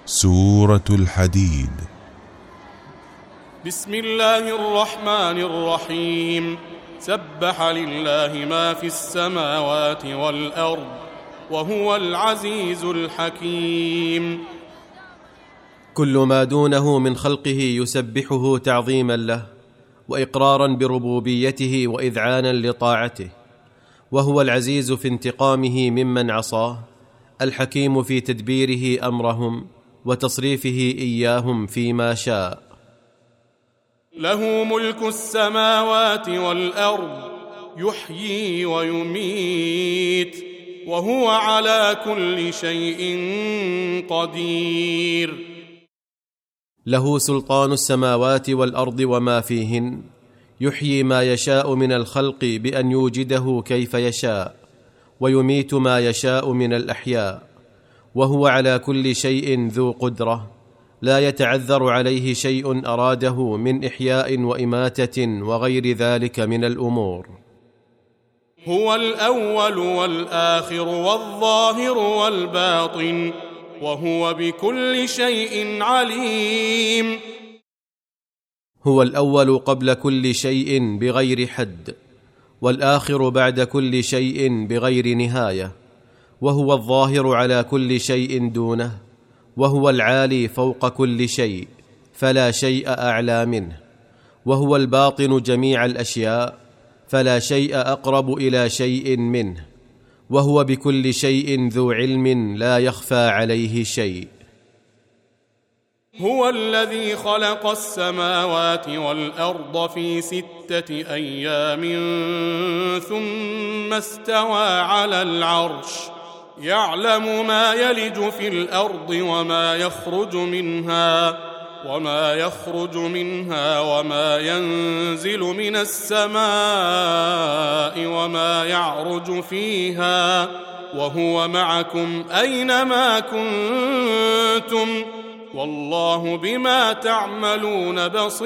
سورة الحديد. بسم الله الرحمن الرحيم. سبح لله ما في السماوات والأرض وهو العزيز الحكيم. كل ما دونه من خلقه يسبحه تعظيما له وإقرارا بربوبيته وإذعانا لطاعته، وهو العزيز في انتقامه ممن عصاه، الحكيم في تدبيره أمرهم وتصريفه إياهم فيما شاء. له ملك السماوات والأرض يحيي ويميت وهو على كل شيء قدير. له سلطان السماوات والأرض وما فيهن، يحيي ما يشاء من الخلق بأن يوجده كيف يشاء، ويميت ما يشاء من الأحياء، وهو على كل شيء ذو قدرة، لا يتعذر عليه شيء أراده من إحياء وإماتة وغير ذلك من الأمور. هو الأول والآخر والظاهر والباطن وهو بكل شيء عليم. هو الأول قبل كل شيء بغير حد، والآخر بعد كل شيء بغير نهاية، وهو الظاهر على كل شيء دونه، وهو العالي فوق كل شيء فلا شيء أعلى منه، وهو الباطن جميع الأشياء فلا شيء أقرب إلى شيء منه، وهو بكل شيء ذو علم لا يخفى عليه شيء. هو الذي خلق السماوات والأرض في 6 أيام ثم استوى على العرش، يعلم ما يلج في الأرض وما يخرج منها وما ينزل من السماء وما يعرج فيها، وهو معكم أينما كنتم والله بما تعملون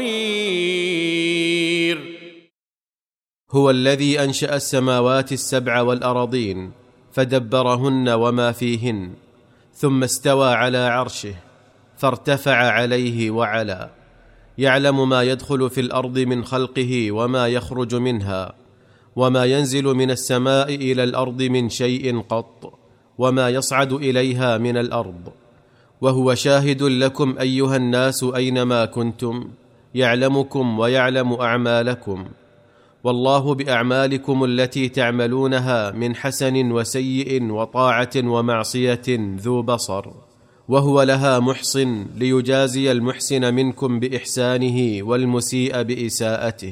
بصير. هو الذي أنشأ السماوات السبع والأراضين فدبرهن وما فيهن، ثم استوى على عرشه فارتفع عليه وعلا، يعلم ما يدخل في الأرض من خلقه وما يخرج منها، وما ينزل من السماء إلى الأرض من شيء قط، وما يصعد إليها من الأرض، وهو شاهد لكم أيها الناس أينما كنتم، يعلمكم ويعلم أعمالكم، والله بأعمالكم التي تعملونها من حسن وسيء وطاعة ومعصية ذو بصر، وهو لها محصن ليجازي المحسن منكم بإحسانه والمسيء بإساءته.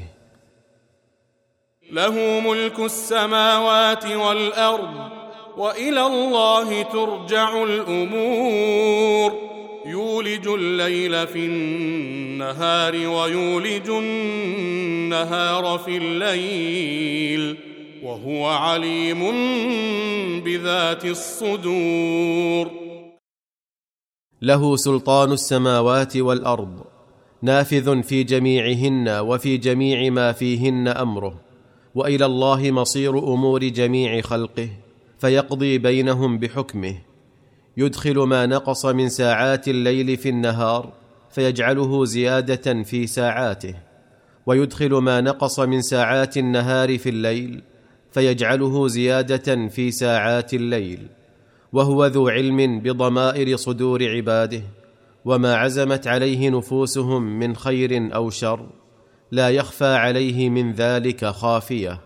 له ملك السماوات والأرض وإلى الله ترجع الأمور. يولج الليل في النهار ويولج النهار في الليل وهو عليم بذات الصدور. له سلطان السماوات والأرض، نافذ في جميعهن وفي جميع ما فيهن أمره، وإلى الله مصير أمور جميع خلقه، فيقضي بينهم بحكمه، يدخل ما نقص من ساعات الليل في النهار فيجعله زيادة في ساعاته، ويدخل ما نقص من ساعات النهار في الليل فيجعله زيادة في ساعات الليل، وهو ذو علم بضمائر صدور عباده، وما عزمت عليه نفوسهم من خير أو شر لا يخفى عليه من ذلك خافية.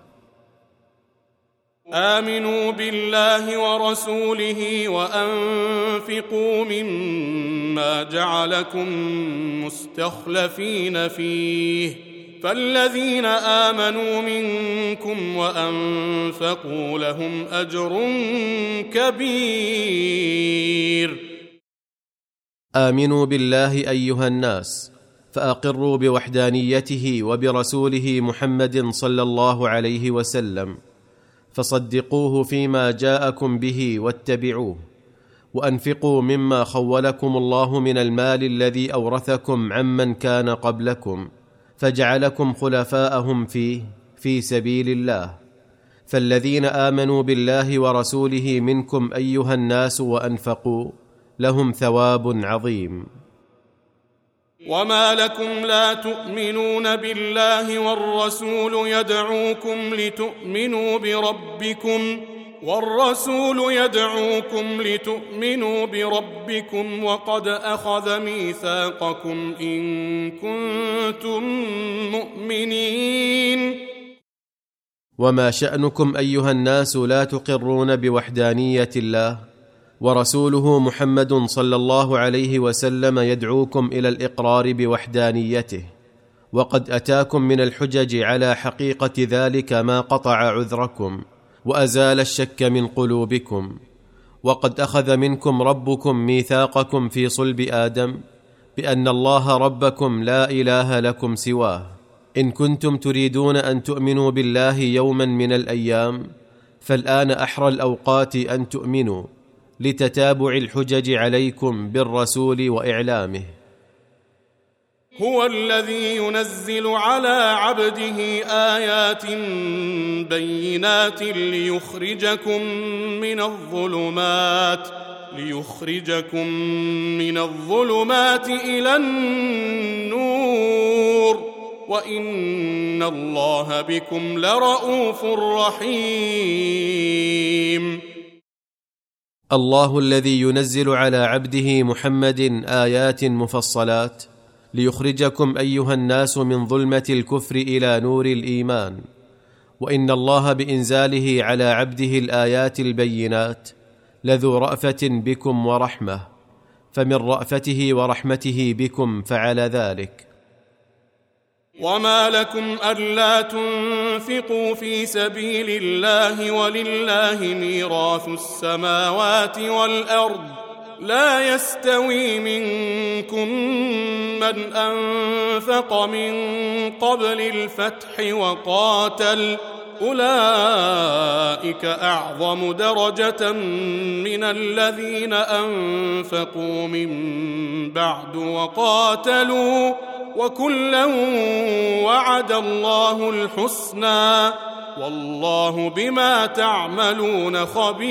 آمنوا بالله ورسوله وأنفقوا مما جعلكم مستخلفين فيه، فالذين آمنوا منكم وأنفقوا لهم أجر كبير. آمنوا بالله أيها الناس، فأقروا بوحدانيته وبرسوله محمد صلى الله عليه وسلم، فصدقوه فيما جاءكم به واتبعوه، وأنفقوا مما خولكم الله من المال الذي أورثكم عمن كان قبلكم، فجعلكم خلفاءهم فيه في سبيل الله. فالذين آمنوا بالله ورسوله منكم أيها الناس وأنفقوا لهم ثواب عظيم. وما لكم لا تؤمنون بالله والرسول يدعوكم بربكم وقد أخذ ميثاقكم إن كنتم مؤمنين. وما شأنكم أيها الناس لا تقرون بوحدانية الله، ورسوله محمد صلى الله عليه وسلم يدعوكم إلى الإقرار بوحدانيته، وقد أتاكم من الحجج على حقيقة ذلك ما قطع عذركم وأزال الشك من قلوبكم. وقد أخذ منكم ربكم ميثاقكم في صلب آدم بأن الله ربكم لا إله لكم سواه، إن كنتم تريدون أن تؤمنوا بالله يوما من الأيام فالآن أحرى الأوقات أن تؤمنوا، لتتابع الحجج عليكم بالرسول وإعلامه. هو الذي ينزل على عبده آيات بينات ليخرجكم من الظلمات إلى النور، وإن الله بكم لرؤوف رحيم. الله الذي ينزل على عبده محمد آيات مفصلات ليخرجكم أيها الناس من ظلمة الكفر إلى نور الإيمان، وإن الله بإنزاله على عبده الآيات البينات لذو رأفة بكم ورحمة، فمن رأفته ورحمته بكم فعل ذلك. وما لكم ألا تنفقوا في سبيل الله ولله ميراث السماوات والأرض، لا يستوي منكم من أنفق من قبل الفتح وقاتل، أولئك أعظم درجة من الذين أنفقوا من بعد وقاتلوا، وكلا وعد الله الحسنى، والله بما تعملون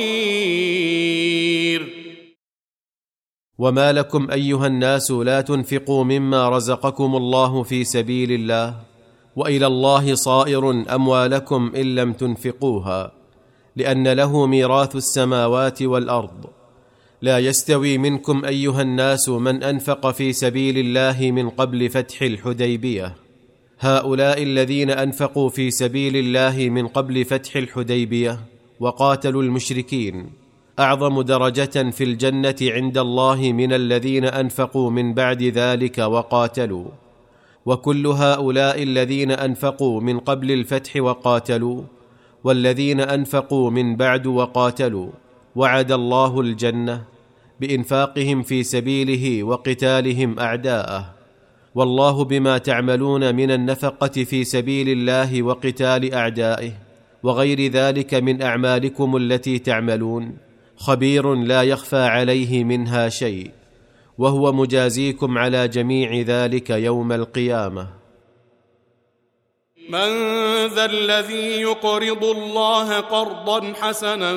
خبير. وما لكم أيها الناس لا تنفقوا مما رزقكم الله في سبيل الله، وإلى الله صائر أموالكم إن لم تنفقوها، لأن له ميراث السماوات والأرض. لا يستوي منكم أيها الناس من أنفق في سبيل الله من قبل فتح الحديبية، هؤلاء الذين أنفقوا في سبيل الله من قبل فتح الحديبية وقاتلوا المشركين أعظم درجة في الجنة عند الله من الذين أنفقوا من بعد ذلك وقاتلوا، وكل هؤلاء الذين أنفقوا من قبل الفتح وقاتلوا والذين أنفقوا من بعد وقاتلوا وعد الله الجنة بإنفاقهم في سبيله وقتالهم أعداءه، والله بما تعملون من النفقة في سبيل الله وقتال أعدائه وغير ذلك من أعمالكم التي تعملون خبير لا يخفى عليه منها شيء، وهو مجازيكم على جميع ذلك يوم القيامة. من ذا الذي يقرض الله قرضا حسنا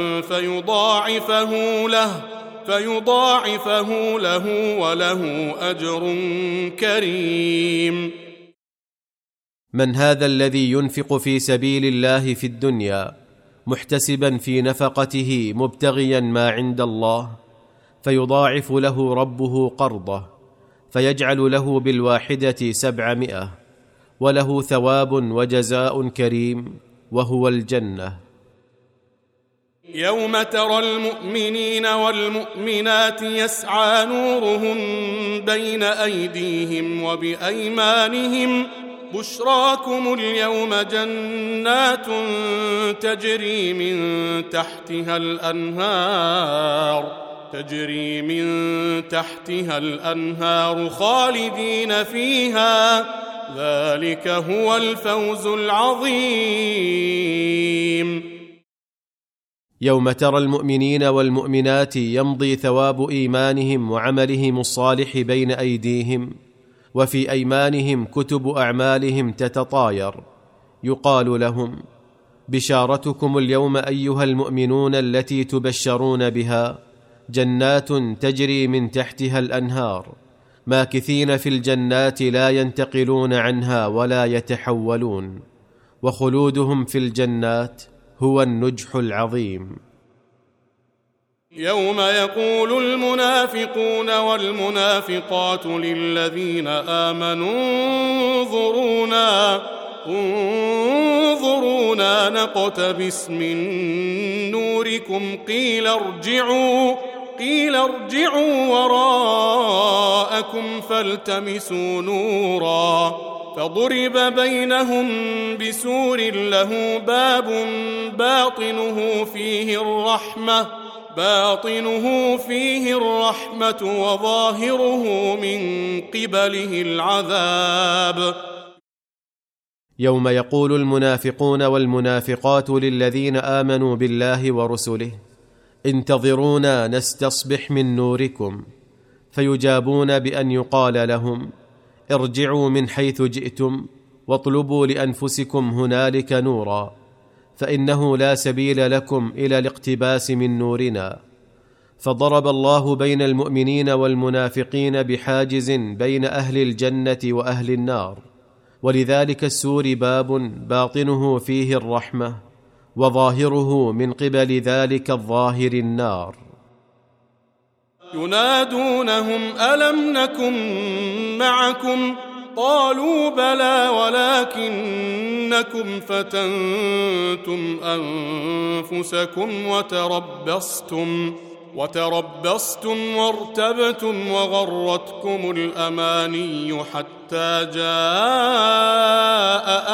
فيضاعفه له وله أجر كريم. من هذا الذي ينفق في سبيل الله في الدنيا محتسبا في نفقته مبتغيا ما عند الله، فيضاعف له ربه قرضه فيجعل له بالواحدة 700، وله ثواب وجزاء كريم وهو الجنة. يوم ترى المؤمنين والمؤمنات يسعى نورهم بين أيديهم وبأيمانهم، بشراكم اليوم جنات تجري من تحتها الأنهار خالدين فيها، ذلك هو الفوز العظيم. يوم ترى المؤمنين والمؤمنات يمضي ثواب إيمانهم وعملهم الصالح بين أيديهم، وفي أيمانهم كتب أعمالهم تتطاير، يقال لهم: بشارتكم اليوم أيها المؤمنون التي تبشرون بها جنات تجري من تحتها الأنهار، ماكثين في الجنات لا ينتقلون عنها ولا يتحولون، وخلودهم في الجنات هو النجح العظيم. يوم يقول المنافقون والمنافقات للذين آمنوا انظرونا نقتبس من نوركم قيل ارجعوا وراءكم فالتمسوا نورا فضرب بينهم بسور له باب باطنه فيه الرحمة وظاهره من قبله العذاب. يوم يقول المنافقون والمنافقات للذين آمنوا بالله ورسله انتظرونا نستصبح من نوركم، فيجابون بأن يقال لهم ارجعوا من حيث جئتم واطلبوا لأنفسكم هنالك نورا، فإنه لا سبيل لكم إلى الاقتباس من نورنا. فضرب الله بين المؤمنين والمنافقين بحاجز بين أهل الجنة وأهل النار، ولذلك السور باب باطنه فيه الرحمة وظاهره من قبل ذلك الظاهر النار. ينادونهم ألم نكن معكم قالوا بلى ولكنكم فتنتم أنفسكم وتربصتم وارتبتم وغرتكم الأماني حتى جاء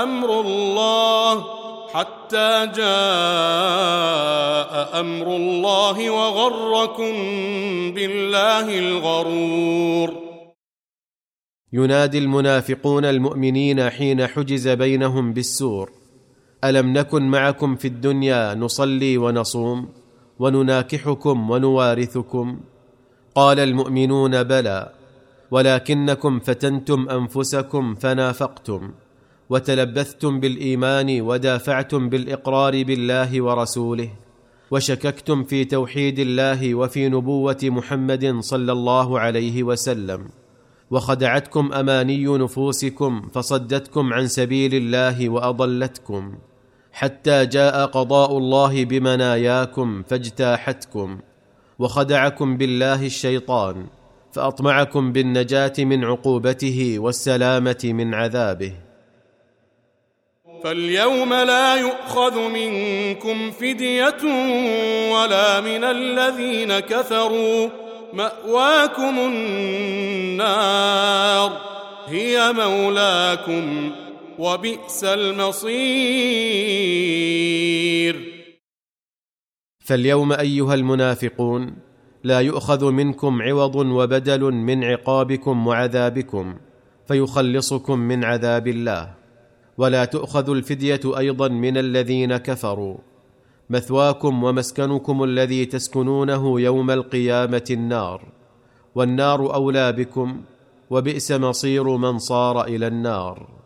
أمر الله وغركم بالله الغرور. ينادي المنافقون المؤمنين حين حجز بينهم بالسور ألم نكن معكم في الدنيا نصلي ونصوم ونناكحكم ونوارثكم؟ قال المؤمنون بلى ولكنكم فتنتم أنفسكم فنافقتم وتلبثتم بالإيمان ودافعتم بالإقرار بالله ورسوله وشككتم في توحيد الله وفي نبوة محمد صلى الله عليه وسلم، وخدعتكم أماني نفوسكم فصدتكم عن سبيل الله وأضلتكم، حتى جاء قضاء الله بمناياكم فاجتاحتكم، وخدعكم بالله الشيطان فأطمعكم بالنجاة من عقوبته والسلامة من عذابه. فاليوم لا يؤخذ منكم فدية ولا من الذين كفروا، مأواكم النار هي مولاكم وبئس المصير. فاليوم أيها المنافقون لا يؤخذ منكم عوض وبدل من عقابكم وعذابكم فيخلصكم من عذاب الله، ولا تؤخذ الفدية أيضا من الذين كفروا. مثواكم ومسكنكم الذي تسكنونه يوم القيامة النار، والنار أولى بكم، وبئس مصير من صار إلى النار.